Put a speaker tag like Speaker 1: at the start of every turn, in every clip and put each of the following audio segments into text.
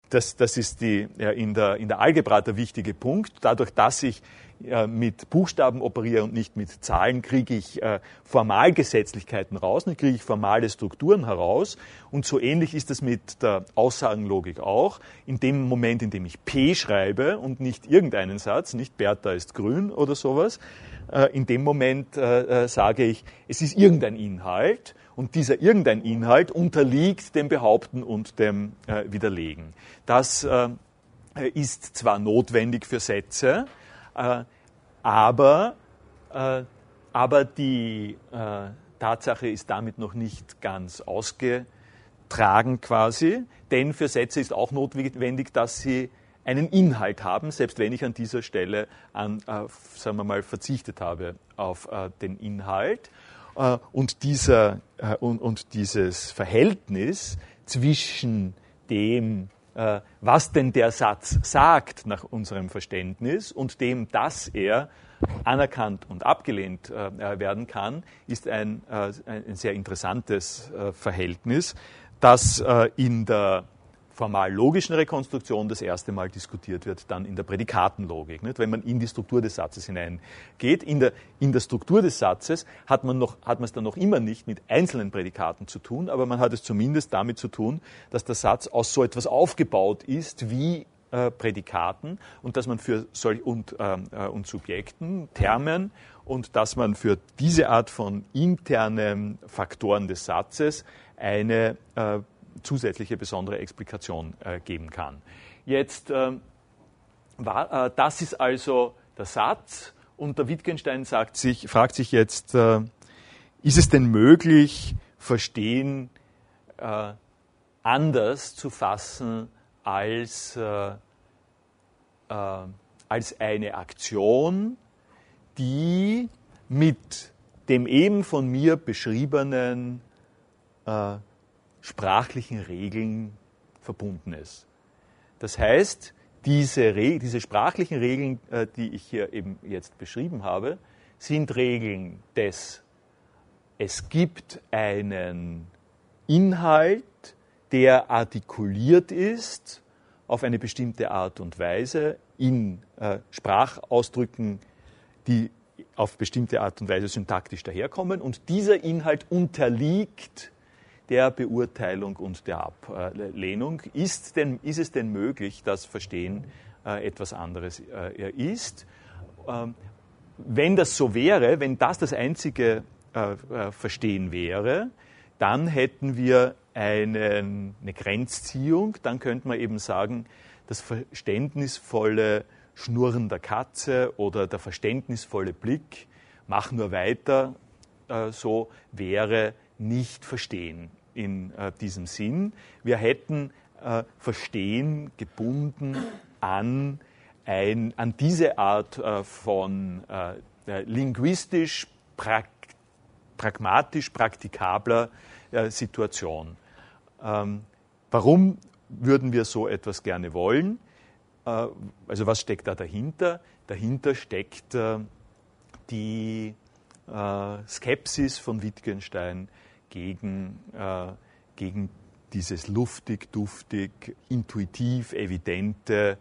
Speaker 1: Das ist in der Algebra der wichtige Punkt. Dadurch, dass ich mit Buchstaben operiere und nicht mit Zahlen, kriege ich Formalgesetzlichkeiten raus, dann kriege ich formale Strukturen heraus. Und so ähnlich ist es mit der Aussagenlogik auch. In dem Moment, in dem ich P schreibe und nicht irgendeinen Satz, nicht Bertha ist grün oder sowas, in dem Moment sage ich, es ist irgendein Inhalt und dieser irgendein Inhalt unterliegt dem Behaupten und dem Widerlegen. Das ist zwar notwendig für Sätze, aber die Tatsache ist damit noch nicht ganz ausgetragen quasi, denn für Sätze ist auch notwendig, dass sie einen Inhalt haben, selbst wenn ich an dieser Stelle sagen wir mal, verzichtet habe auf den Inhalt. Und dieses Verhältnis zwischen dem, was denn der Satz sagt nach unserem Verständnis und dem, dass er anerkannt und abgelehnt werden kann, ist ein sehr interessantes Verhältnis, das in der formal-logischen Rekonstruktion das erste Mal diskutiert wird, dann in der Prädikatenlogik. Nicht? Wenn man in die Struktur des Satzes hineingeht. In der Struktur des Satzes hat man es dann noch immer nicht mit einzelnen Prädikaten zu tun, aber man hat es zumindest damit zu tun, dass der Satz aus so etwas aufgebaut ist wie Prädikaten und dass man für und Subjekten, Termen und dass man für diese Art von internen Faktoren des Satzes eine zusätzliche besondere Explikation geben kann. Jetzt, das ist also der Satz und der Wittgenstein fragt sich jetzt, ist es denn möglich, Verstehen anders zu fassen als eine Aktion, die mit dem eben von mir beschriebenen sprachlichen Regeln verbunden ist. Das heißt, diese sprachlichen Regeln, die ich hier eben jetzt beschrieben habe, sind Regeln es gibt einen Inhalt, der artikuliert ist auf eine bestimmte Art und Weise in Sprachausdrücken, die auf bestimmte Art und Weise syntaktisch daherkommen und dieser Inhalt unterliegt der Beurteilung und der Ablehnung. Ist es denn möglich, dass Verstehen etwas anderes ist? Wenn das so wäre, wenn das einzige Verstehen wäre, dann hätten wir eine Grenzziehung, dann könnte man eben sagen, das verständnisvolle Schnurren der Katze oder der verständnisvolle Blick, mach nur weiter, so wäre nicht Verstehen in diesem Sinn. Wir hätten Verstehen gebunden an diese Art von linguistisch, pragmatisch praktikabler Situation. Warum würden wir so etwas gerne wollen? Also was steckt da dahinter? Dahinter steckt die Skepsis von Wittgenstein gegen dieses luftig, duftig, intuitiv, evidente,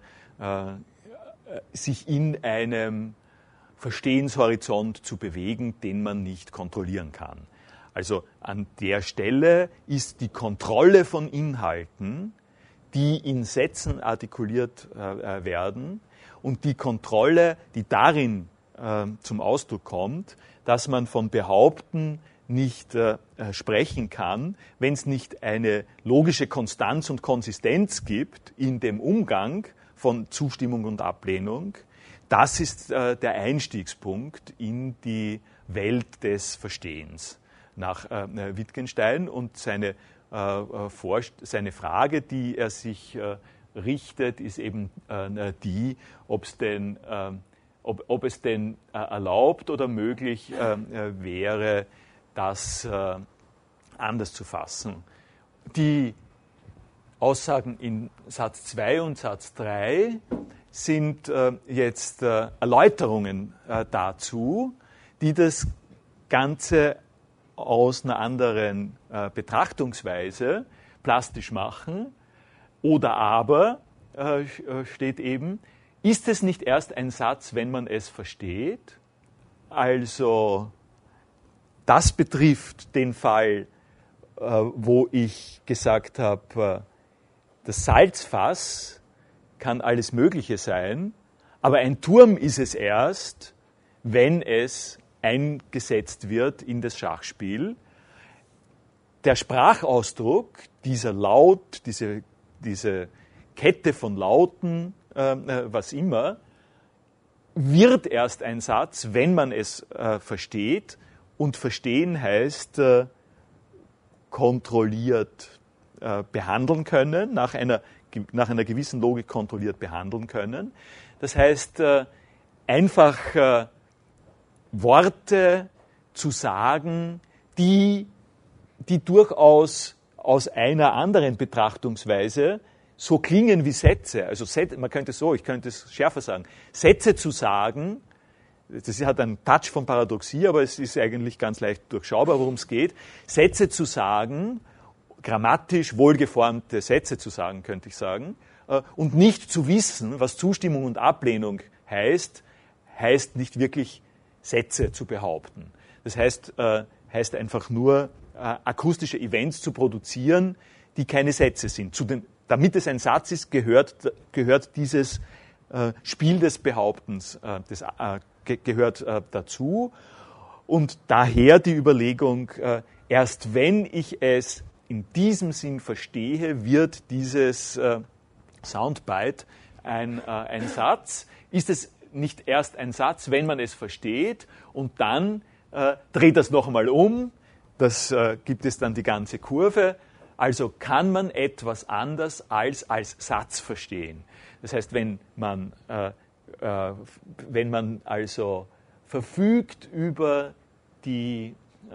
Speaker 1: sich in einem Verstehenshorizont zu bewegen, den man nicht kontrollieren kann. Also an der Stelle ist die Kontrolle von Inhalten, die in Sätzen artikuliert werden und die Kontrolle, die darin zum Ausdruck kommt, dass man von Behaupten nicht sprechen kann, wenn es nicht eine logische Konstanz und Konsistenz gibt in dem Umgang von Zustimmung und Ablehnung. Das ist der Einstiegspunkt in die Welt des Verstehens nach Wittgenstein und seine Frage, die er sich richtet, ist eben die, ob es denn erlaubt oder möglich wäre, das anders zu fassen. Die Aussagen in Satz 2 und Satz 3 sind jetzt Erläuterungen dazu, die das Ganze aus einer anderen Betrachtungsweise plastisch machen. Oder aber steht eben, ist es nicht erst ein Satz, wenn man es versteht? Also das betrifft den Fall, wo ich gesagt habe, das Salzfass kann alles Mögliche sein, aber ein Turm ist es erst, wenn es eingesetzt wird in das Schachspiel. Der Sprachausdruck, dieser Laut, diese Kette von Lauten, was immer, wird erst ein Satz, wenn man es versteht. Und verstehen heißt kontrolliert behandeln können, nach einer gewissen Logik kontrolliert behandeln können. Das heißt, einfach Worte zu sagen, die durchaus aus einer anderen Betrachtungsweise so klingen wie Sätze. Also man könnte ich könnte es schärfer sagen. Sätze zu sagen, das hat einen Touch von Paradoxie, aber es ist eigentlich ganz leicht durchschaubar, worum es geht. Sätze zu sagen, grammatisch wohlgeformte Sätze zu sagen, könnte ich sagen, und nicht zu wissen, was Zustimmung und Ablehnung heißt nicht wirklich Sätze zu behaupten. Das heißt einfach nur, akustische Events zu produzieren, die keine Sätze sind. Damit es ein Satz ist, gehört dieses Spiel des Behauptens, gehört dazu. Und daher die Überlegung, erst wenn ich es in diesem Sinn verstehe, wird dieses Soundbite ein Satz. Ist es nicht erst ein Satz, wenn man es versteht, und dann dreht das noch einmal um, das gibt es dann die ganze Kurve. Also kann man etwas anders als Satz verstehen. Das heißt, wenn man also verfügt über die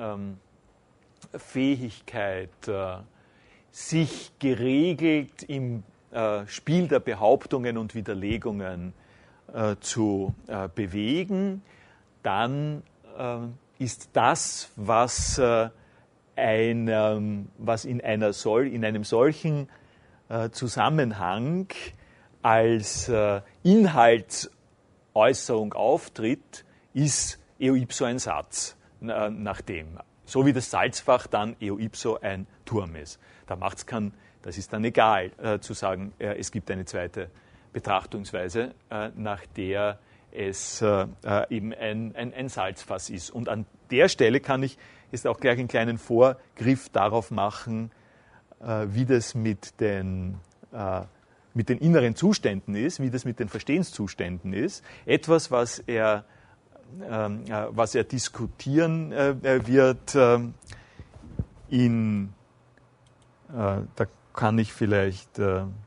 Speaker 1: Fähigkeit, sich geregelt im Spiel der Behauptungen und Widerlegungen zu bewegen, dann ist das, was in einem solchen Zusammenhang als Inhaltsäußerung auftritt, ist eo ipso ein Satz, nachdem. So wie das Salzfach dann eo ipso ein Turm ist. Das ist dann egal, zu sagen, es gibt eine zweite Betrachtungsweise, nach der es eben ein Salzfass ist. Und an der Stelle kann ich jetzt auch gleich einen kleinen Vorgriff darauf machen, wie das mit den inneren Zuständen ist, wie das mit den Verstehenszuständen ist. Etwas, was er diskutieren wird da kann ich vielleicht,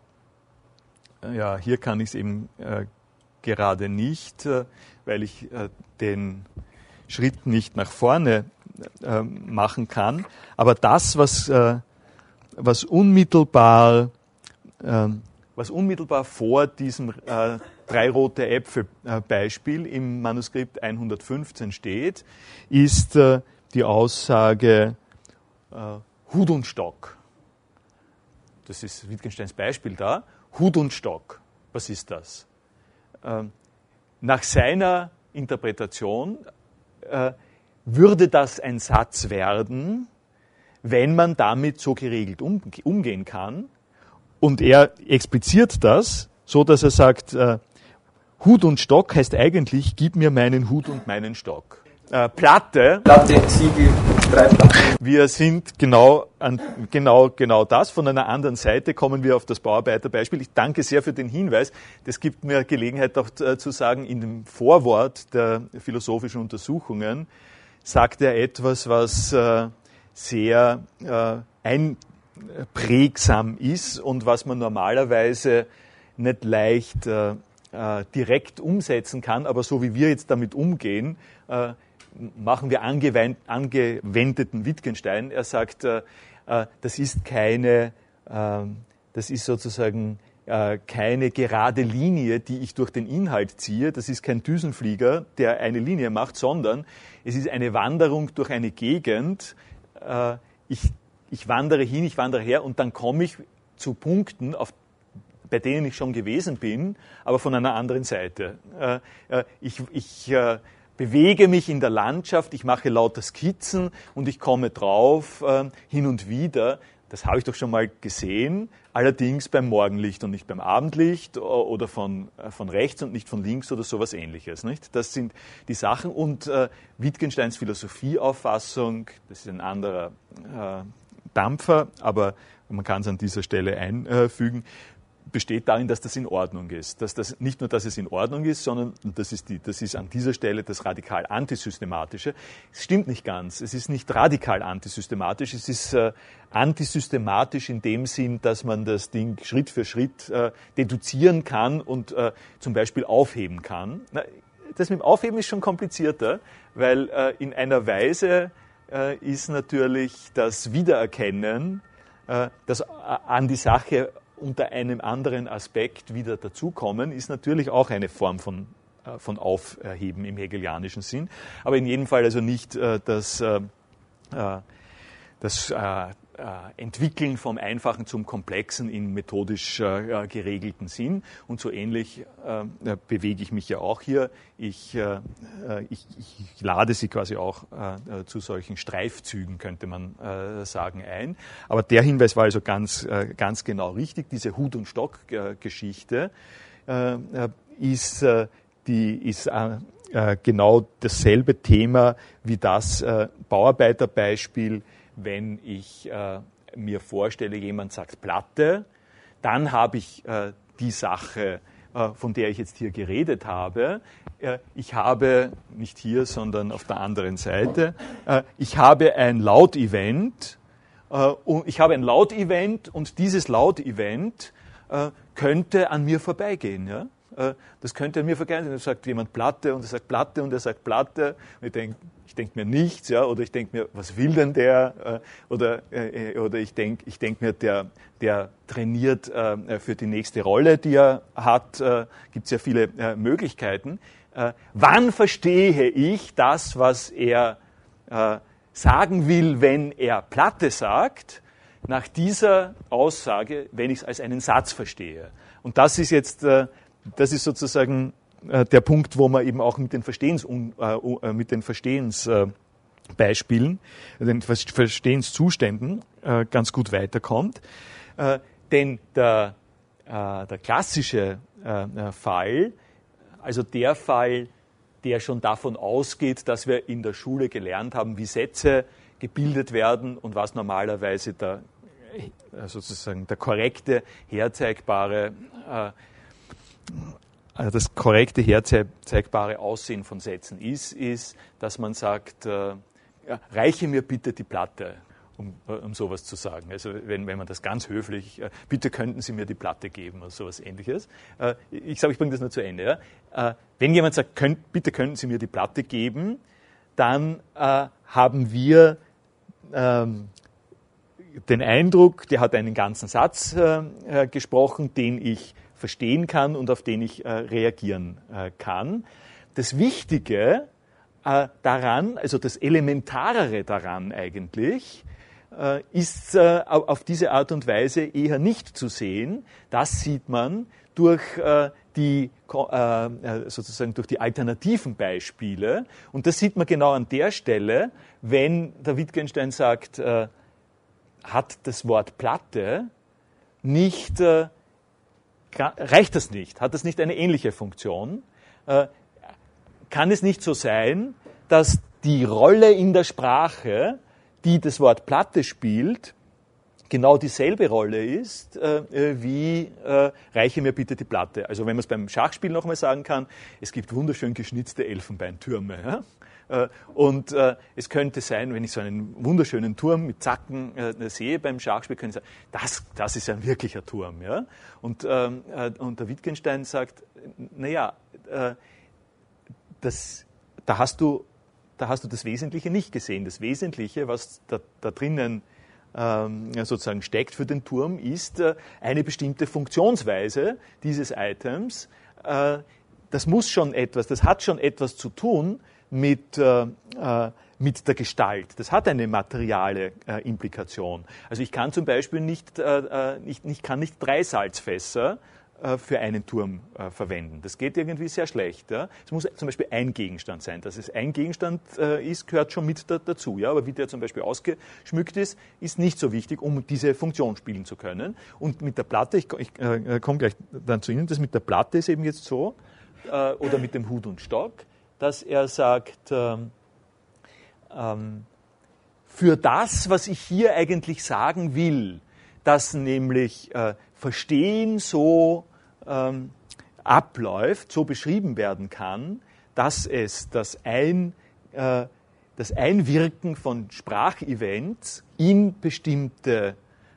Speaker 1: hier kann ich es eben gerade nicht, weil ich den Schritt nicht nach vorne machen kann. Aber das, was unmittelbar vor diesem 3 rote Äpfel Beispiel im Manuskript 115 steht, ist die Aussage Hut und Stock. Das ist Wittgensteins Beispiel da. Hut und Stock. Was ist das? Nach seiner Interpretation würde das ein Satz werden, wenn man damit so geregelt umgehen kann. Und er expliziert das, so dass er sagt, Hut und Stock heißt eigentlich, gib mir meinen Hut und meinen Stock. Platte, Ziegel, 3 Platten. Wir sind genau das. Von einer anderen Seite kommen wir auf das Bauarbeiterbeispiel. Ich danke sehr für den Hinweis. Das gibt mir Gelegenheit auch zu sagen, in dem Vorwort der philosophischen Untersuchungen sagt er etwas, was sehr einprägsam ist und was man normalerweise nicht leicht direkt umsetzen kann, aber so wie wir jetzt damit umgehen, machen wir angewendeten Wittgenstein. Er sagt, das ist sozusagen keine gerade Linie, die ich durch den Inhalt ziehe. Das ist kein Düsenflieger, der eine Linie macht, sondern es ist eine Wanderung durch eine Gegend. Ich wandere hin, ich wandere her und dann komme ich zu Punkten, bei denen ich schon gewesen bin, aber von einer anderen Seite. Ich bewege mich in der Landschaft, ich mache lauter Skizzen und ich komme drauf, hin und wieder, das habe ich doch schon mal gesehen, allerdings beim Morgenlicht und nicht beim Abendlicht oder von rechts und nicht von links oder sowas Ähnliches. Nicht? Das sind die Sachen. Und Wittgensteins Philosophieauffassung, das ist ein anderer Dampfer, aber man kann es an dieser Stelle einfügen, besteht darin, dass das in Ordnung ist. Dass das nicht nur, dass es in Ordnung ist, sondern das ist an dieser Stelle das radikal antisystematische. Es stimmt nicht ganz. Es ist nicht radikal antisystematisch. Es ist antisystematisch in dem Sinn, dass man das Ding Schritt für Schritt deduzieren kann und zum Beispiel aufheben kann. Das mit dem Aufheben ist schon komplizierter, weil in einer Weise ist natürlich das Wiedererkennen, das an die Sache unter einem anderen Aspekt wieder dazukommen, ist natürlich auch eine Form von Aufheben im hegelianischen Sinn, aber in jedem Fall also nicht das Entwickeln vom Einfachen zum Komplexen in methodisch geregelten Sinn. Und so ähnlich bewege ich mich ja auch hier. Ich lade Sie quasi auch zu solchen Streifzügen, könnte man sagen, ein. Aber der Hinweis war also ganz genau richtig. Diese Hut- und Stock-Geschichte ist genau dasselbe Thema wie das Bauarbeiterbeispiel. Wenn ich mir vorstelle, jemand sagt Platte, dann habe ich die Sache, von der ich jetzt hier geredet habe. Ich habe, nicht hier, sondern auf der anderen Seite, ich habe ein Lautevent und dieses Lautevent könnte an mir vorbeigehen. Ja? Das könnte an mir vorbeigehen. Da sagt jemand Platte und er sagt Platte und er sagt Platte. Und ich denke mir nichts, ja, oder ich denke mir, was will denn der? Oder ich denke mir, der trainiert für die nächste Rolle, die er hat. Gibt es ja viele Möglichkeiten. Wann verstehe ich das, was er sagen will, wenn er Platte sagt? Nach dieser Aussage, wenn ich es als einen Satz verstehe. Und das ist jetzt, das ist sozusagen der Punkt, wo man eben auch mit den Verstehensbeispielen, den Verstehenszuständen ganz gut weiterkommt. Denn der klassische Fall, also der Fall, der schon davon ausgeht, dass wir in der Schule gelernt haben, wie Sätze gebildet werden und was normalerweise sozusagen der korrekte, herzeigbare das korrekte, herzeigbare Aussehen von Sätzen ist, dass man sagt, reiche mir bitte die Platte, um sowas zu sagen. Also wenn man das ganz höflich, bitte könnten Sie mir die Platte geben oder sowas Ähnliches. Ich bringe das nur zu Ende. Ja. Wenn jemand sagt, bitte könnten Sie mir die Platte geben, dann haben wir den Eindruck, der hat einen ganzen Satz gesprochen, den ich verstehen kann und auf den ich reagieren kann. Das Wichtige daran, also das Elementarere daran eigentlich, ist auf diese Art und Weise eher nicht zu sehen. Das sieht man durch sozusagen durch die alternativen Beispiele. Und das sieht man genau an der Stelle, wenn der Wittgenstein sagt, hat das Wort Platte nicht reicht das nicht? Hat das nicht eine ähnliche Funktion? Kann es nicht so sein, dass die Rolle in der Sprache, die das Wort Platte spielt, genau dieselbe Rolle ist wie reiche mir bitte die Platte? Also wenn man es beim Schachspiel nochmal sagen kann, es gibt wunderschön geschnitzte Elfenbeintürme. Ja? Und es könnte sein, wenn ich so einen wunderschönen Turm mit Zacken sehe beim Schachspiel, könnte ich sagen, das ist ein wirklicher Turm. Ja? Und der Wittgenstein sagt, naja, da hast du das Wesentliche nicht gesehen. Das Wesentliche, was da drinnen sozusagen steckt für den Turm, ist eine bestimmte Funktionsweise dieses Items. Das hat schon etwas zu tun mit der Gestalt. Das hat eine materiale Implikation. Also ich kann zum Beispiel nicht 3 Salzfässer für einen Turm verwenden. Das geht irgendwie sehr schlecht. Ja? Es muss zum Beispiel ein Gegenstand sein. Dass es ein Gegenstand ist, gehört schon mit dazu. Ja? Aber wie der zum Beispiel ausgeschmückt ist nicht so wichtig, um diese Funktion spielen zu können. Und mit der Platte, ich komme gleich dann zu Ihnen, das mit der Platte ist eben jetzt so, oder mit dem Hut und Stock, dass er sagt, für das, was ich hier eigentlich sagen will, dass nämlich Verstehen so abläuft, so beschrieben werden kann, dass es das Einwirken von Sprachevents in bestimmte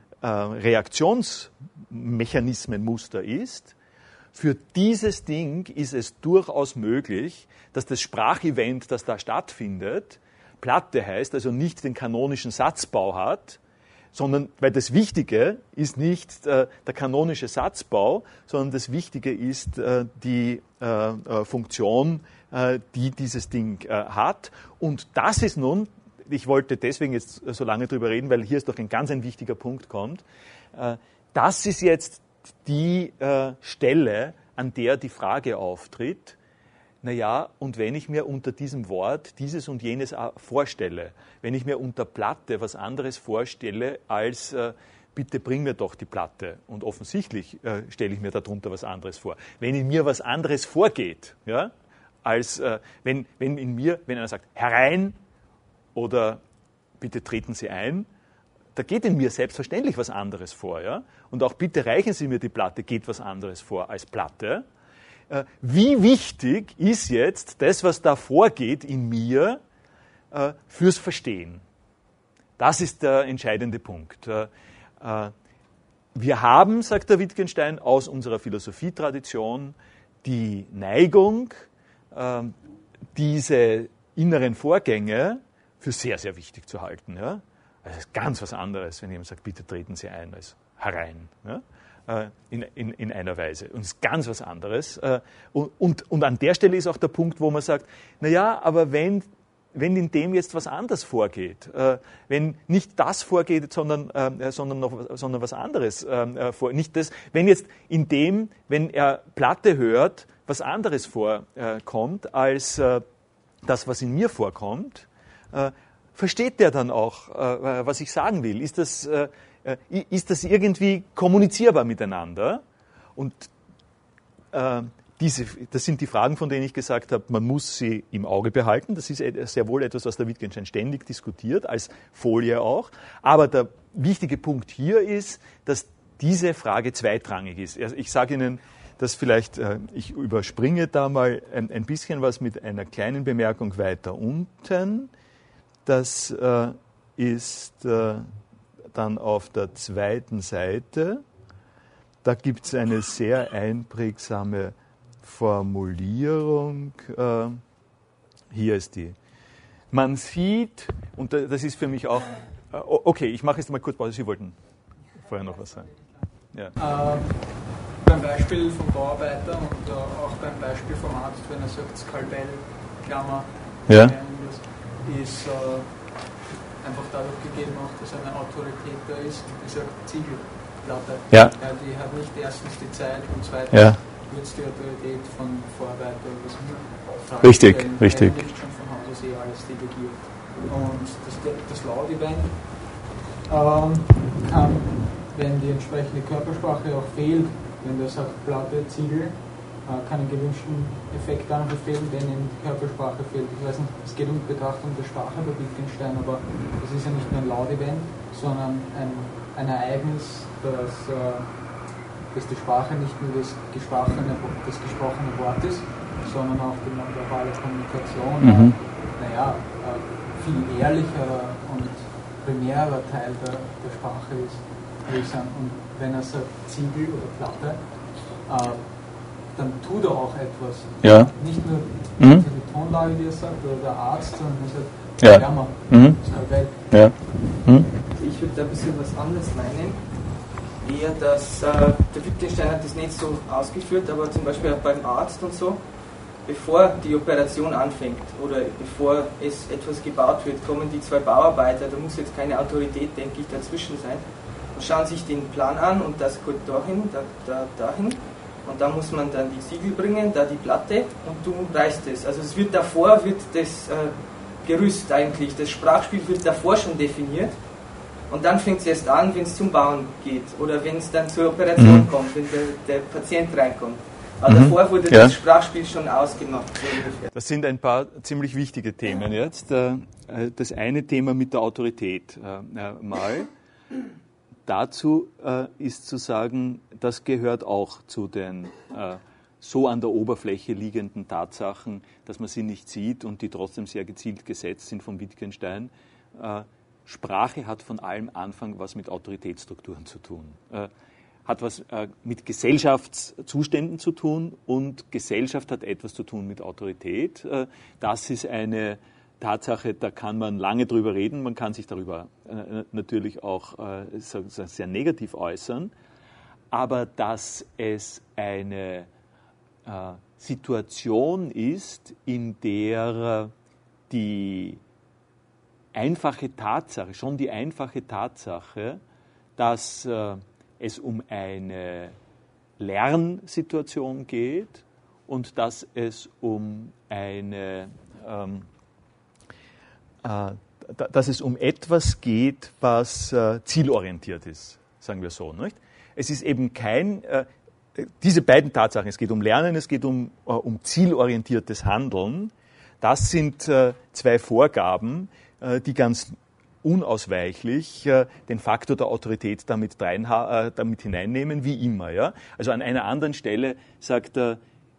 Speaker 1: Reaktionsmechanismenmuster ist. Für dieses Ding ist es durchaus möglich, dass das Sprachevent, das da stattfindet, Platte heißt, also nicht den kanonischen Satzbau hat, sondern, weil das Wichtige ist nicht der kanonische Satzbau, sondern das Wichtige ist die Funktion, die dieses Ding hat. Und das ist nun, ich wollte deswegen jetzt so lange drüber reden, weil hier ist doch ein ganz wichtiger Punkt kommt, das ist jetzt die Stelle, an der die Frage auftritt, naja, und wenn ich mir unter diesem Wort dieses und jenes vorstelle, wenn ich mir unter Platte was anderes vorstelle als bitte bring mir doch die Platte, und offensichtlich stelle ich mir darunter was anderes vor. Wenn in mir was anderes vorgeht, ja, als wenn einer sagt, herein oder bitte treten Sie ein, da geht in mir selbstverständlich was anderes vor. Ja? Und auch bitte reichen Sie mir die Platte, geht was anderes vor als Platte. Wie wichtig ist jetzt das, was da vorgeht in mir, fürs Verstehen? Das ist der entscheidende Punkt. Wir haben, sagt der Wittgenstein, aus unserer Philosophietradition die Neigung, diese inneren Vorgänge für sehr, sehr wichtig zu halten. Ja? Also das ist ganz was anderes, wenn jemand sagt, bitte treten Sie ein, als herein. Ja? In einer Weise. Und es ist ganz was anderes. Und an der Stelle ist auch der Punkt, wo man sagt, naja, aber wenn in dem jetzt was anderes vorgeht, wenn nicht das vorgeht, sondern was anderes vorgeht, nicht das, wenn jetzt in dem, wenn er Platte hört, was anderes vorkommt als das, was in mir vorkommt, versteht der dann auch, was ich sagen will? Ist das irgendwie kommunizierbar miteinander? Und das sind die Fragen, von denen ich gesagt habe, man muss sie im Auge behalten. Das ist sehr wohl etwas, was der Wittgenstein ständig diskutiert, als Folie auch. Aber der wichtige Punkt hier ist, dass diese Frage zweitrangig ist. Ich sage Ihnen, dass vielleicht, ich überspringe da mal ein bisschen was mit einer kleinen Bemerkung weiter unten. Das ist dann auf der zweiten Seite. Da gibt es eine sehr einprägsame Formulierung. Hier ist die. Man sieht, und das ist für mich auch, okay, ich mache jetzt mal kurz Pause, Sie wollten vorher noch was sagen. Ja.
Speaker 2: Beim Beispiel vom Bauarbeiter und auch beim Beispiel vom Arzt, wenn er sagt, Skalpell, Klammer,
Speaker 1: ja.
Speaker 2: Ist einfach dadurch gegeben, auch, dass eine Autorität da ist, die sagt Ziegelplatte.
Speaker 1: Ja.
Speaker 2: Die hat nicht erstens die Zeit und zweitens wird die Autorität von Vorarbeiter oder was immer.
Speaker 1: Richtig, richtig.
Speaker 2: Nicht schon von Haus aus alles delegiert. Und das Laut-Event kann, wenn die entsprechende Körpersprache auch fehlt, wenn der sagt Platte, Ziegel, keinen gewünschten Effekt dann befehlen, wenn ihm die Körpersprache fehlt. Ich weiß nicht, es geht um die Betrachtung der Sprache bei Wittgenstein, aber das ist ja nicht nur ein Laut-Event, sondern ein Ereignis, dass die Sprache nicht nur das gesprochene Wort ist, sondern auch die nonverbale Kommunikation viel ehrlicher und primärer Teil der Sprache ist. Und wenn er sagt Ziegel oder Platte, dann tut er auch etwas.
Speaker 1: Ja.
Speaker 2: Nicht nur die Tonlage, die er sagt, oder der Arzt, sondern er sagt, Wärmer, Skalpell.
Speaker 3: Ja. Ich würde da ein bisschen was anderes meinen. Eher, dass der Wittgenstein hat das nicht so ausgeführt, aber zum Beispiel auch beim Arzt und so, bevor die Operation anfängt oder bevor es etwas gebaut wird, kommen die zwei Bauarbeiter, da muss jetzt keine Autorität, denke ich, dazwischen sein, und schauen sich den Plan an und das geht dahin, dahin. Und da muss man dann die Siegel bringen, da die Platte und du reißt es. Also es wird davor, wird das Gerüst eigentlich, das Sprachspiel wird davor schon definiert. Und dann fängt es erst an, wenn es zum Bauen geht oder wenn es dann zur Operation kommt, wenn der Patient reinkommt. Aber davor wurde das Sprachspiel schon ausgemacht. So
Speaker 1: das sind ein paar ziemlich wichtige Themen jetzt. Das eine Thema mit der Autorität mal. Dazu ist zu sagen, das gehört auch zu den so an der Oberfläche liegenden Tatsachen, dass man sie nicht sieht und die trotzdem sehr gezielt gesetzt sind von Wittgenstein. Sprache hat von allem Anfang was mit Autoritätsstrukturen zu tun. Hat was mit Gesellschaftszuständen zu tun und Gesellschaft hat etwas zu tun mit Autorität. Das ist eine Tatsache, da kann man lange drüber reden, man kann sich darüber natürlich auch sehr negativ äußern, aber dass es eine Situation ist, in der die einfache Tatsache, schon die einfache Tatsache, dass es um eine Lernsituation geht und dass es um eine dass es um etwas geht, was zielorientiert ist, sagen wir so. Nicht? Es ist eben diese beiden Tatsachen, es geht um Lernen, es geht um zielorientiertes Handeln, das sind zwei Vorgaben, die ganz unausweichlich den Faktor der Autorität damit hineinnehmen, wie immer. Ja? Also an einer anderen Stelle sagt er,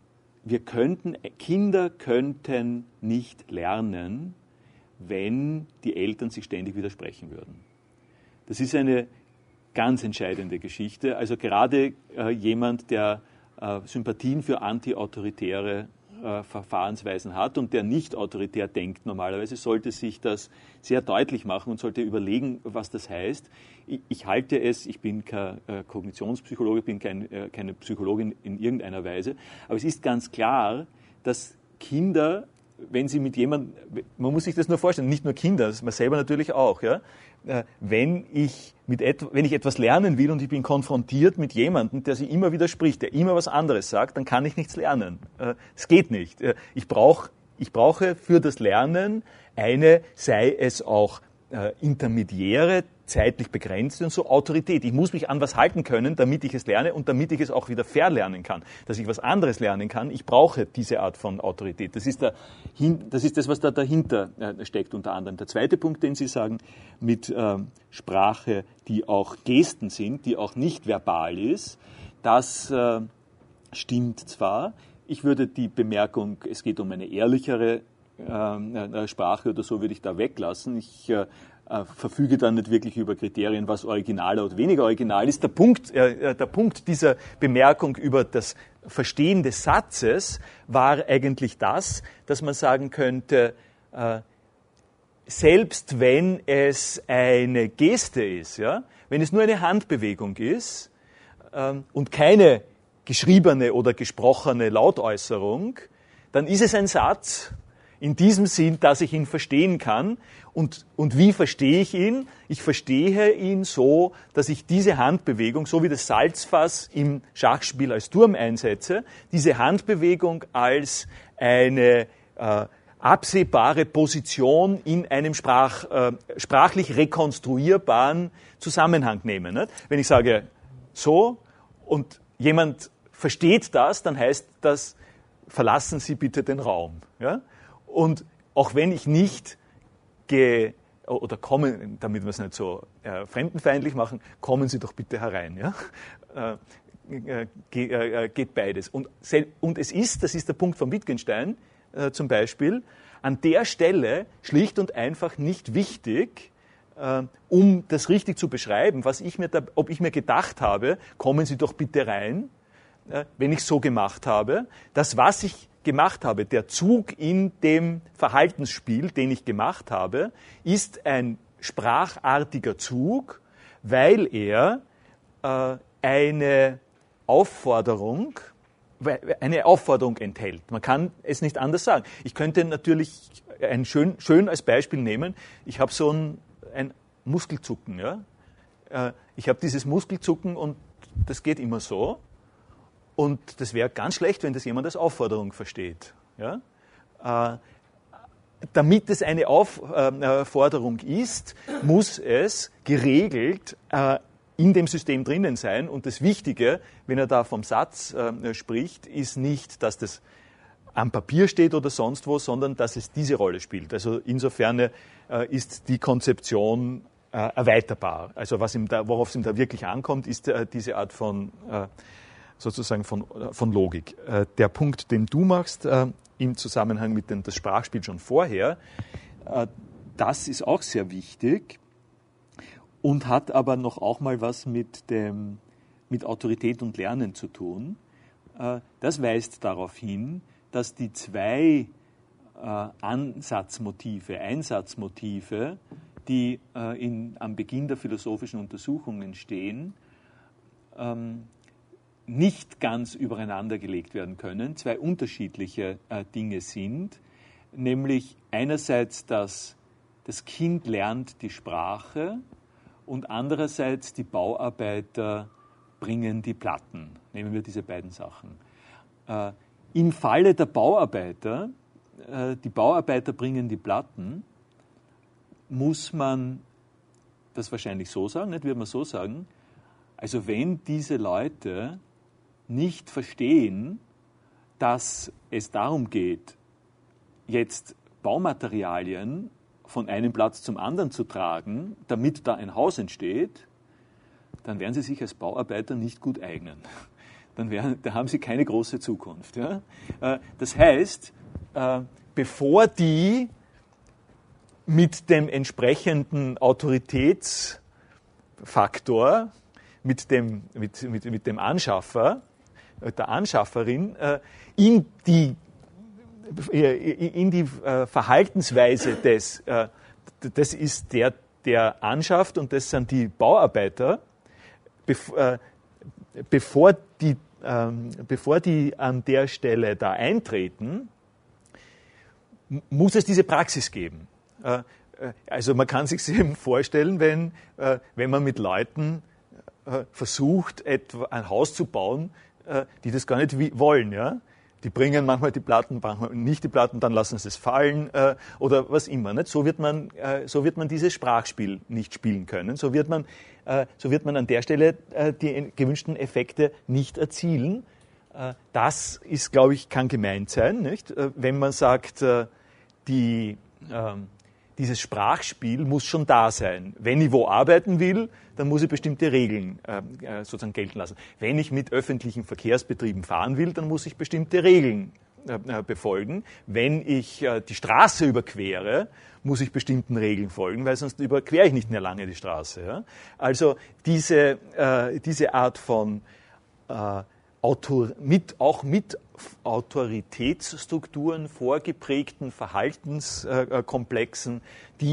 Speaker 1: Kinder könnten nicht lernen, wenn die Eltern sich ständig widersprechen würden. Das ist eine ganz entscheidende Geschichte. Also gerade jemand, der Sympathien für antiautoritäre Verfahrensweisen hat und der nicht autoritär denkt normalerweise, sollte sich das sehr deutlich machen und sollte überlegen, was das heißt. Ich halte es, ich bin kein Kognitionspsychologe, bin keine Psychologin in irgendeiner Weise, aber es ist ganz klar, dass Kinder, wenn sie mit jemandem, man muss sich das nur vorstellen, nicht nur Kinder, man selber natürlich auch, ja, wenn ich etwas lernen will und ich bin konfrontiert mit jemandem, der sich immer widerspricht, der immer was anderes sagt, dann kann ich nichts lernen. Es geht nicht. Ich brauche für das Lernen sei es auch intermediäre, zeitlich begrenzte und so Autorität. Ich muss mich an was halten können, damit ich es lerne und damit ich es auch wieder verlernen kann. Dass ich was anderes lernen kann, ich brauche diese Art von Autorität. Das ist das, was da dahinter steckt unter anderem. Der zweite Punkt, den Sie sagen, mit Sprache, die auch Gesten sind, die auch nicht verbal ist, das stimmt zwar. Ich würde die Bemerkung, es geht um eine ehrlichere Sprache oder so, würde ich da weglassen. Ich verfüge dann nicht wirklich über Kriterien, was originaler oder weniger original ist. Der Punkt dieser Bemerkung über das Verstehen des Satzes war eigentlich das, dass man sagen könnte, selbst wenn es eine Geste ist, ja, wenn es nur eine Handbewegung ist und keine geschriebene oder gesprochene Lautäußerung, dann ist es ein Satz, in diesem Sinn, dass ich ihn verstehen kann. Und wie verstehe ich ihn? Ich verstehe ihn so, dass ich diese Handbewegung, so wie das Salzfass im Schachspiel als Turm einsetze, diese Handbewegung als eine absehbare Position in einem sprachlich rekonstruierbaren Zusammenhang nehme. Nicht? Wenn ich sage so und jemand versteht das, dann heißt das, verlassen Sie bitte den Raum. Ja? Und auch wenn ich nicht oder kommen, damit wir es nicht so fremdenfeindlich machen, kommen Sie doch bitte herein. Ja? Geht beides. Und es ist, das ist der Punkt von Wittgenstein zum Beispiel, an der Stelle schlicht und einfach nicht wichtig, um das richtig zu beschreiben, ob ich mir gedacht habe, kommen Sie doch bitte rein, wenn ich so gemacht habe. Das, was ich gemacht habe, der Zug in dem Verhaltensspiel, den ich gemacht habe, ist ein sprachartiger Zug, weil er eine Aufforderung enthält. Man kann es nicht anders sagen. Ich könnte natürlich schön als Beispiel nehmen, ich habe so ein Muskelzucken. Ja? Ich habe dieses Muskelzucken und das geht immer so. Und das wäre ganz schlecht, wenn das jemand als Aufforderung versteht. Ja? Damit es eine Aufforderung ist, muss es geregelt in dem System drinnen sein. Und das Wichtige, wenn er da vom Satz spricht, ist nicht, dass das am Papier steht oder sonst wo, sondern dass es diese Rolle spielt. Also insofern ist die Konzeption erweiterbar. Also worauf es ihm da wirklich ankommt, ist diese Art von sozusagen von Logik. Der Punkt, den du machst im Zusammenhang mit das Sprachspiel schon vorher, das ist auch sehr wichtig und hat aber noch auch mal was mit Autorität und Lernen zu tun. Das weist darauf hin, dass die zwei Einsatzmotive, die am Beginn der philosophischen Untersuchungen stehen, nicht ganz übereinander gelegt werden können, zwei unterschiedliche Dinge sind, nämlich einerseits, dass das Kind lernt die Sprache und andererseits die Bauarbeiter bringen die Platten. Nehmen wir diese beiden Sachen. Im Falle der Bauarbeiter, die Bauarbeiter bringen die Platten, muss man das wahrscheinlich so sagen, nicht? Würde man so sagen, also wenn diese Leute nicht verstehen, dass es darum geht, jetzt Baumaterialien von einem Platz zum anderen zu tragen, damit da ein Haus entsteht, dann werden sie sich als Bauarbeiter nicht gut eignen. Da haben sie keine große Zukunft. Ja? Das heißt, bevor die mit dem entsprechenden Autoritätsfaktor, mit dem Anschaffer, der Anschafferin, in die Verhaltensweise das ist der anschafft und das sind die Bauarbeiter, bevor die an der Stelle da eintreten, muss es diese Praxis geben. Also man kann sich eben vorstellen, wenn man mit Leuten versucht, ein Haus zu bauen, die das gar nicht wollen. Ja? Die bringen manchmal die Platten, manchmal nicht die Platten, dann lassen sie es fallen oder was immer. Nicht? So wird man dieses Sprachspiel nicht spielen können. So wird man an der Stelle die gewünschten Effekte nicht erzielen. Das ist, glaube ich, kann gemeint sein, nicht? Wenn man sagt, dieses Sprachspiel muss schon da sein. Wenn ich wo arbeiten will, dann muss ich bestimmte Regeln sozusagen gelten lassen. Wenn ich mit öffentlichen Verkehrsbetrieben fahren will, dann muss ich bestimmte Regeln befolgen. Wenn ich die Straße überquere, muss ich bestimmten Regel folgen, weil sonst überquere ich nicht mehr lange die Straße. Ja? Also diese Art von mit Autoritätsstrukturen vorgeprägten Verhaltenskomplexen,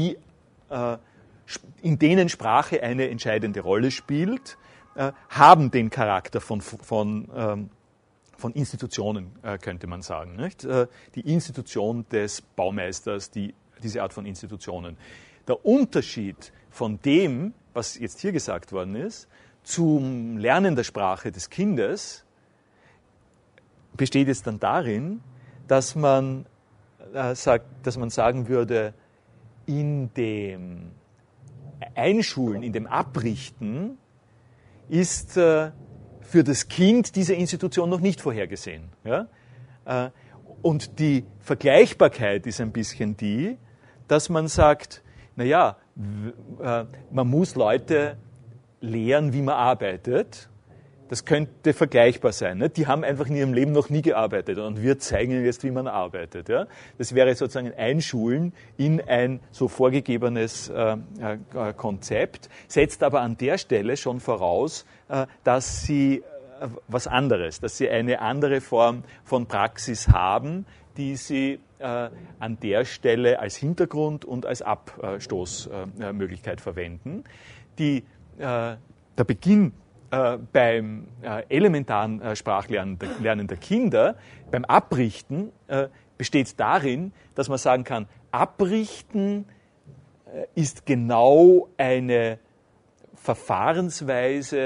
Speaker 1: in denen Sprache eine entscheidende Rolle spielt, haben den Charakter von Institutionen, könnte man sagen. Nicht? Die Institution des Baumeisters, diese Art von Institutionen. Der Unterschied von dem, was jetzt hier gesagt worden ist, zum Lernen der Sprache des Kindes, besteht jetzt dann darin, dass man sagen würde, in dem Einschulen, in dem Abrichten ist für das Kind diese Institution noch nicht vorhergesehen. Ja? Und die Vergleichbarkeit ist ein bisschen die, dass man sagt, naja, man muss Leute lehren, wie man arbeitet. Das könnte vergleichbar sein. Ne? Die haben einfach in ihrem Leben noch nie gearbeitet und wir zeigen ihnen jetzt, wie man arbeitet. Ja? Das wäre sozusagen ein Einschulen in ein so vorgegebenes Konzept, setzt aber an der Stelle schon voraus, dass sie was anderes, dass sie eine andere Form von Praxis haben, die sie an der Stelle als Hintergrund und als Abstoßmöglichkeit verwenden. Der Beginn beim elementaren Sprachlernen der Kinder, beim Abrichten, besteht darin, dass man sagen kann, Abrichten ist genau eine Verfahrensweise,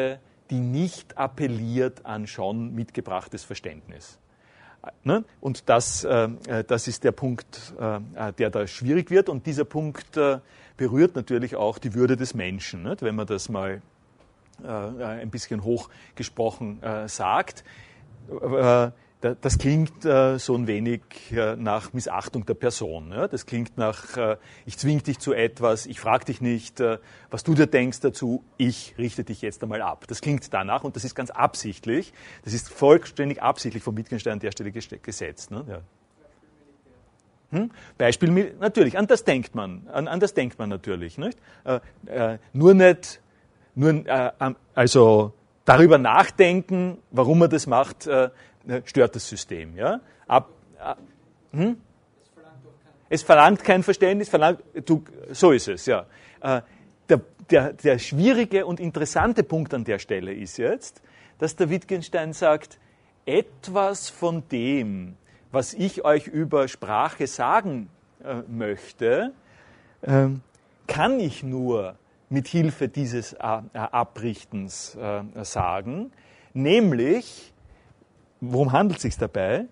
Speaker 1: die nicht appelliert an schon mitgebrachtes Verständnis. Ne? Und das ist der Punkt, der da schwierig wird. Und dieser Punkt berührt natürlich auch die Würde des Menschen, nicht? Wenn man das mal ein bisschen hochgesprochen sagt. Das klingt so ein wenig nach Missachtung der Person. Ja? Das klingt nach, ich zwing dich zu etwas, ich frage dich nicht, was du dir denkst dazu, ich richte dich jetzt einmal ab. Das klingt danach und das ist ganz absichtlich, das ist vollständig absichtlich vom Wittgenstein an der Stelle gesetzt. Ne? Ja. Beispiel, natürlich, an das denkt man natürlich. Nicht? Also darüber nachdenken, warum man das macht, stört das System. Ja? Es verlangt kein Verständnis, so ist es. Ja. Der schwierige und interessante Punkt an der Stelle ist jetzt, dass der Wittgenstein sagt, etwas von dem, was ich euch über Sprache sagen möchte, kann ich nur mit Hilfe dieses Abrichtens sagen, nämlich, worum handelt es sich dabei?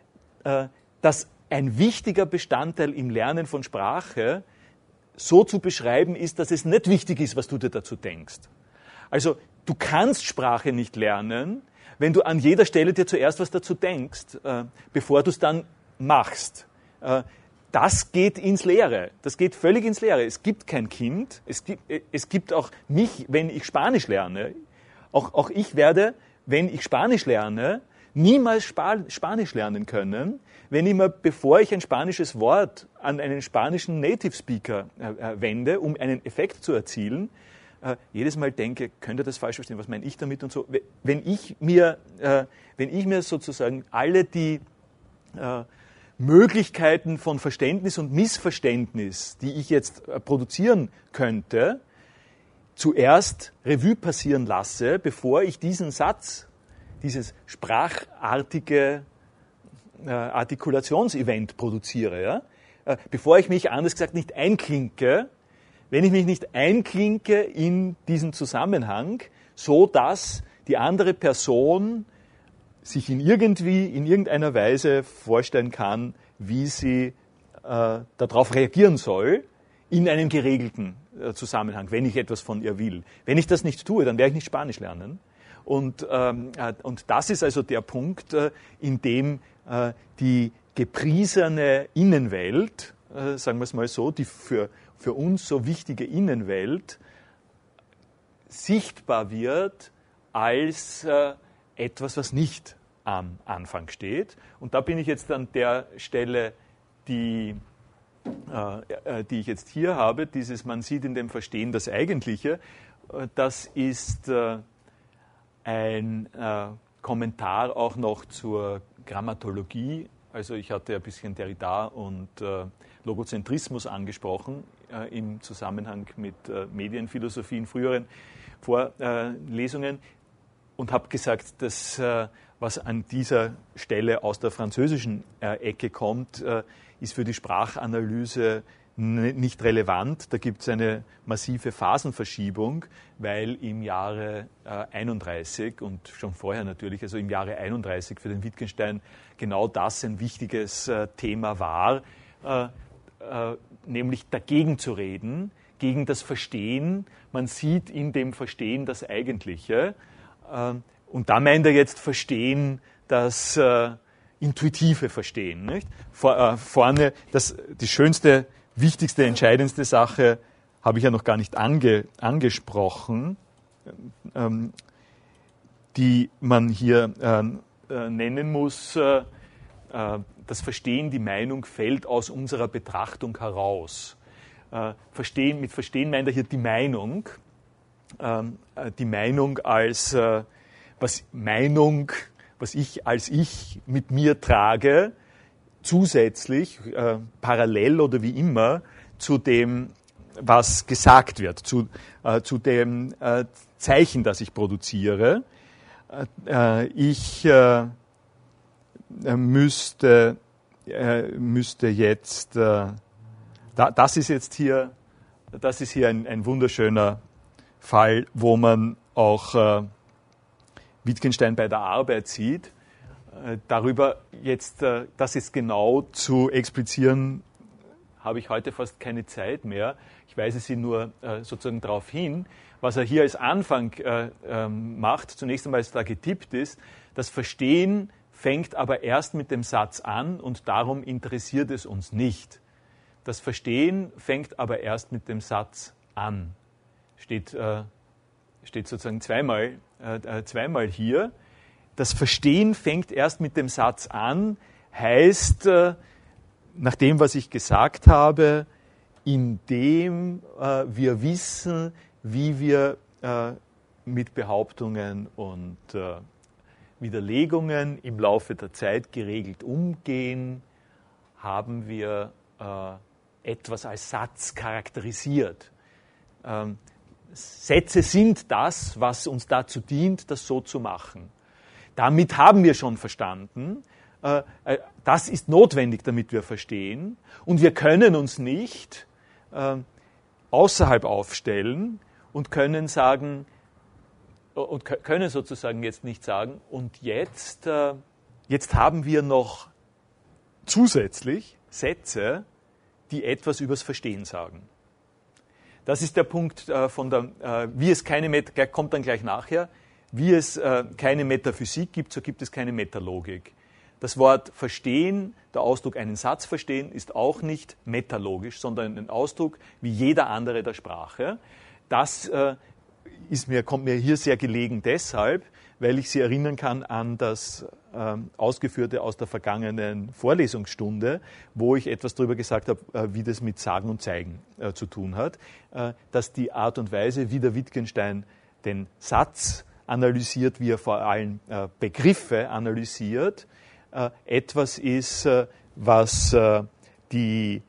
Speaker 1: Dass ein wichtiger Bestandteil im Lernen von Sprache so zu beschreiben ist, dass es nicht wichtig ist, was du dir dazu denkst. Also du kannst Sprache nicht lernen, wenn du an jeder Stelle dir zuerst was dazu denkst, bevor du es dann machst. Das geht ins Leere. Das geht völlig ins Leere. Es gibt kein Kind. Es gibt auch mich, wenn ich Spanisch lerne. Auch ich werde, wenn ich Spanisch lerne, niemals Spanisch lernen können, wenn ich mir, bevor ich ein spanisches Wort an einen spanischen Native Speaker wende, um einen Effekt zu erzielen, jedes Mal denke, könnte das falsch verstehen, was meine ich damit und so. Wenn ich mir sozusagen alle die Möglichkeiten von Verständnis und Missverständnis, die ich jetzt produzieren könnte, zuerst Revue passieren lasse, bevor ich diesen Satz, dieses sprachartige Artikulationsevent produziere. Ja? Bevor ich mich, anders gesagt, nicht einklinke, wenn ich mich nicht einklinke in diesen Zusammenhang, so dass die andere Person sich in irgendeiner Weise vorstellen kann, wie sie darauf reagieren soll, in einem geregelten Zusammenhang, wenn ich etwas von ihr will. Wenn ich das nicht tue, dann werde ich nicht Spanisch lernen. Und das ist also der Punkt, in dem die gepriesene Innenwelt, sagen wir es mal so, die für uns so wichtige Innenwelt, sichtbar wird als etwas, was nicht am Anfang steht. Und da bin ich jetzt an der Stelle, die ich jetzt hier habe, dieses man sieht in dem Verstehen das Eigentliche, das ist ein Kommentar auch noch zur Grammatologie. Also ich hatte ein bisschen Derrida und Logozentrismus angesprochen im Zusammenhang mit Medienphilosophie in früheren Vorlesungen und habe gesagt, dass was an dieser Stelle aus der französischen Ecke kommt, ist für die Sprachanalyse nicht relevant. Da gibt es eine massive Phasenverschiebung, weil im Jahre 31 und schon vorher natürlich, also im Jahre 31 für den Wittgenstein genau das ein wichtiges Thema war, nämlich dagegen zu reden, gegen das Verstehen. Man sieht in dem Verstehen das Eigentliche. Und da meint er jetzt Verstehen, das intuitive Verstehen. Nicht? Vorne, die schönste, wichtigste, entscheidendste Sache habe ich ja noch gar nicht angesprochen, die man hier nennen muss. Das Verstehen, die Meinung fällt aus unserer Betrachtung heraus. Mit Verstehen meint er hier die Meinung als was ich als ich mit mir trage, zusätzlich, parallel oder wie immer, zu dem, was gesagt wird, zu dem Zeichen, das ich produziere. Ich müsste jetzt, das ist hier ein wunderschöner Fall, wo man auch Wittgenstein bei der Arbeit sieht. Darüber jetzt, das jetzt genau zu explizieren, habe ich heute fast keine Zeit mehr. Ich weise Sie nur sozusagen darauf hin, was er hier als Anfang macht. Zunächst einmal, was da getippt ist, das Verstehen fängt aber erst mit dem Satz an und darum interessiert es uns nicht. Das Verstehen fängt aber erst mit dem Satz an. Steht sozusagen zweimal hier. Das Verstehen fängt erst mit dem Satz an, heißt, nach dem, was ich gesagt habe, indem wir wissen, wie wir mit Behauptungen und Widerlegungen im Laufe der Zeit geregelt umgehen, haben wir etwas als Satz charakterisiert. Sätze sind das, was uns dazu dient, das so zu machen. Damit haben wir schon verstanden, das ist notwendig, damit wir verstehen. Und wir können uns nicht außerhalb aufstellen und können sagen, und können sozusagen jetzt nicht sagen, und jetzt haben wir noch zusätzlich Sätze, die etwas übers Verstehen sagen. Das ist der Punkt wie es keine kommt dann gleich nachher, wie es keine Metaphysik gibt, so gibt es keine Metalogik. Das Wort verstehen, der Ausdruck einen Satz verstehen, ist auch nicht metalogisch, sondern ein Ausdruck wie jeder andere der Sprache. Das kommt mir hier sehr gelegen deshalb, weil ich Sie erinnern kann an das Ausgeführte aus der vergangenen Vorlesungsstunde, wo ich etwas darüber gesagt habe, wie das mit Sagen und Zeigen zu tun hat, dass die Art und Weise, wie der Wittgenstein den Satz analysiert, wie er vor allem Begriffe analysiert, etwas ist, was die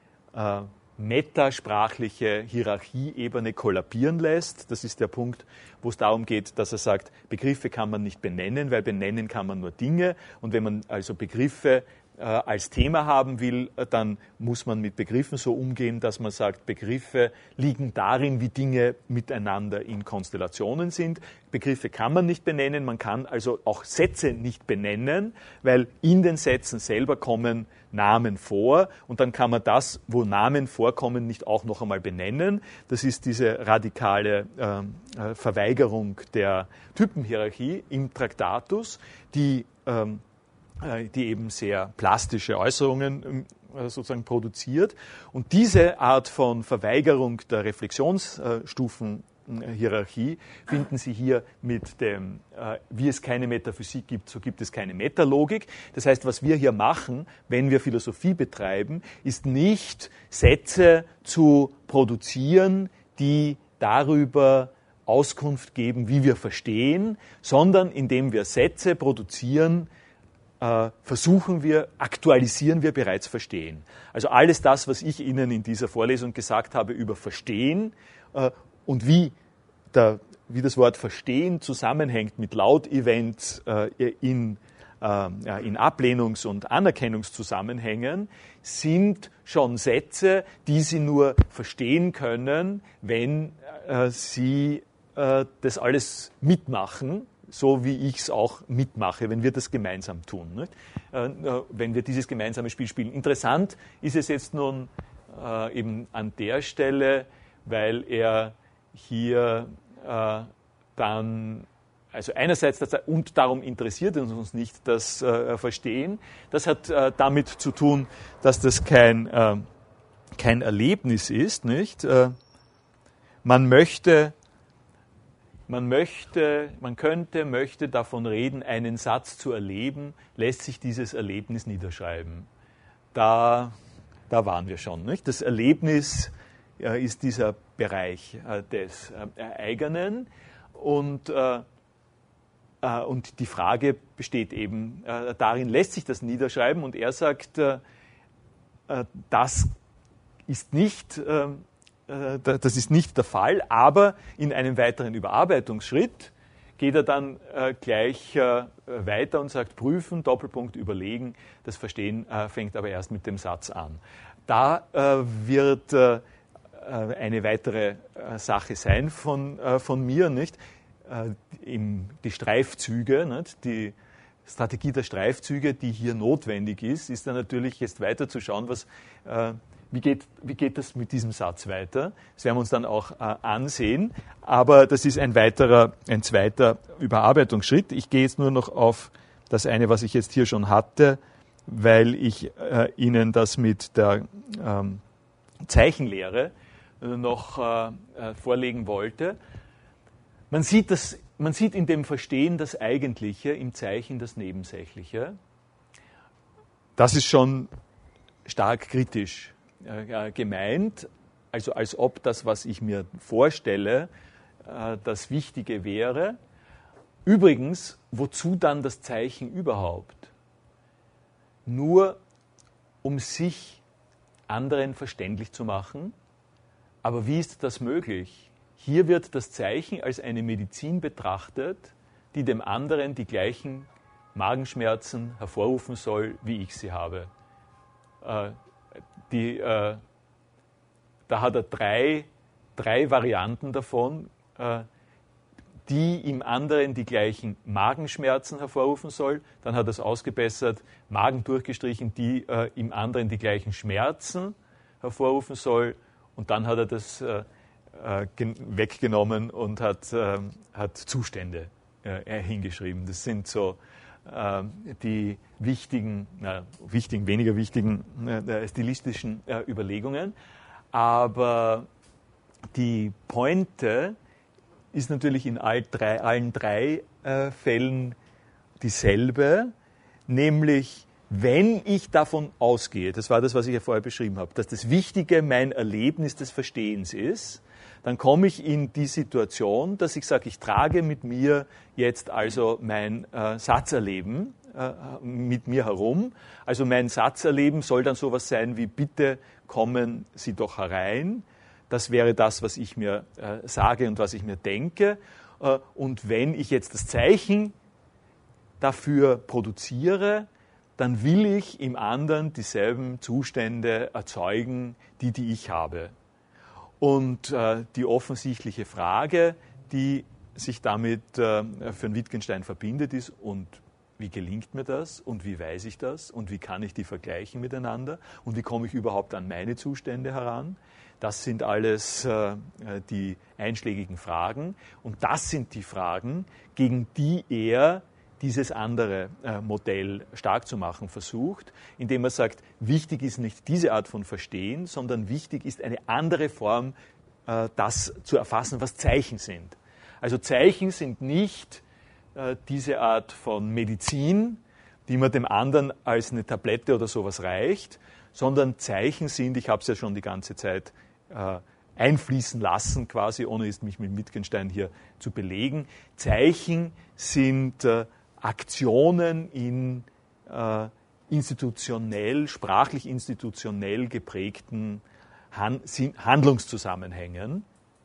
Speaker 1: metasprachliche Hierarchieebene kollabieren lässt. Das ist der Punkt, wo es darum geht, dass er sagt, Begriffe kann man nicht benennen, weil benennen kann man nur Dinge. Und wenn man also Begriffe als Thema haben will, dann muss man mit Begriffen so umgehen, dass man sagt, Begriffe liegen darin, wie Dinge miteinander in Konstellationen sind. Begriffe kann man nicht benennen, man kann also auch Sätze nicht benennen, weil in den Sätzen selber kommen Namen vor und dann kann man das, wo Namen vorkommen, nicht auch noch einmal benennen. Das ist diese radikale Verweigerung der Typenhierarchie im Traktatus, die eben sehr plastische Äußerungen sozusagen produziert. Und diese Art von Verweigerung der Reflexionsstufenhierarchie finden Sie hier mit dem, wie es keine Metaphysik gibt, so gibt es keine Metalogik. Das heißt, was wir hier machen, wenn wir Philosophie betreiben, ist nicht Sätze zu produzieren, die darüber Auskunft geben, wie wir verstehen, sondern indem wir Sätze produzieren, aktualisieren wir bereits Verstehen. Also alles das, was ich Ihnen in dieser Vorlesung gesagt habe über Verstehen und wie das Wort Verstehen zusammenhängt mit Lautevents in Ablehnungs- und Anerkennungszusammenhängen, sind schon Sätze, die Sie nur verstehen können, wenn Sie das alles mitmachen, so wie ich es auch mitmache, wenn wir das gemeinsam tun, nicht? Wenn wir dieses gemeinsame Spiel spielen. Interessant ist es jetzt nun eben an der Stelle, weil er hier dann, also einerseits, und darum interessiert es uns nicht das Verstehen, das hat damit zu tun, dass das kein Erlebnis ist, nicht? Man möchte davon reden, einen Satz zu erleben, lässt sich dieses Erlebnis niederschreiben. Da waren wir schon, nicht? Das Erlebnis ist dieser Bereich des Eigenen und die Frage besteht eben darin, lässt sich das niederschreiben? Und er sagt, das ist nicht der Fall, aber in einem weiteren Überarbeitungsschritt geht er dann gleich weiter und sagt, prüfen, Doppelpunkt, überlegen, das Verstehen fängt aber erst mit dem Satz an. Da wird eine weitere Sache sein von mir, nicht? die Streifzüge, nicht? Die Strategie der Streifzüge, die hier notwendig ist dann natürlich jetzt weiter zu schauen, wie geht das mit diesem Satz weiter. Das werden wir uns dann auch ansehen, aber das ist ein zweiter Überarbeitungsschritt. Ich gehe jetzt nur noch auf das eine, was ich jetzt hier schon hatte, weil ich Ihnen das mit der Zeichenlehre noch vorlegen wollte. Man sieht in dem Verstehen das Eigentliche, im Zeichen das Nebensächliche. Das ist schon stark kritisch gemeint, also als ob das, was ich mir vorstelle, das Wichtige wäre. Übrigens, wozu dann das Zeichen überhaupt? Nur um sich anderen verständlich zu machen. Aber wie ist das möglich? Hier wird das Zeichen als eine Medizin betrachtet, die dem anderen die gleichen Magenschmerzen hervorrufen soll, wie ich sie habe. Da hat er drei Varianten davon, die im anderen die gleichen Magenschmerzen hervorrufen soll. Dann hat er es ausgebessert, Magen durchgestrichen, die im anderen die gleichen Schmerzen hervorrufen soll. Und dann hat er das weggenommen und hat Zustände hingeschrieben. Das sind so die weniger wichtigen stilistischen Überlegungen. Aber die Pointe ist natürlich in allen drei Fällen dieselbe, nämlich wenn ich davon ausgehe, das war das, was ich ja vorher beschrieben habe, dass das Wichtige mein Erlebnis des Verstehens ist, dann komme ich in die Situation, dass ich sage, ich trage mit mir jetzt also mein Satzerleben mit mir herum. Also mein Satzerleben soll dann sowas sein wie, bitte kommen Sie doch herein. Das wäre das, was ich mir sage und was ich mir denke. Und wenn ich jetzt das Zeichen dafür produziere, dann will ich im anderen dieselben Zustände erzeugen, die ich habe. Und die offensichtliche Frage, die sich damit für den Wittgenstein verbindet, ist, und wie gelingt mir das und wie weiß ich das und wie kann ich die vergleichen miteinander und wie komme ich überhaupt an meine Zustände heran? Das sind alles die einschlägigen Fragen und das sind die Fragen, gegen die er dieses andere Modell stark zu machen versucht, indem er sagt, wichtig ist nicht diese Art von Verstehen, sondern wichtig ist eine andere Form, das zu erfassen, was Zeichen sind. Also Zeichen sind nicht diese Art von Medizin, die man dem anderen als eine Tablette oder sowas reicht, sondern Zeichen sind, ich habe es ja schon die ganze Zeit einfließen lassen, quasi, ohne es mich mit Wittgenstein hier zu belegen. Zeichen sind Aktionen in sprachlich institutionell geprägten Handlungszusammenhängen,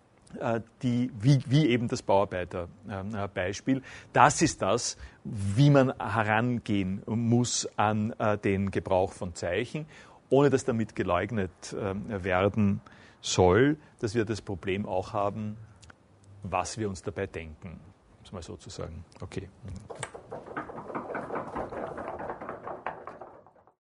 Speaker 1: wie eben das Bauarbeiterbeispiel. Das ist das, wie man herangehen muss an den Gebrauch von Zeichen, ohne dass damit geleugnet werden soll, dass wir das Problem auch haben, was wir uns dabei denken, um es mal so zu sagen. Okay.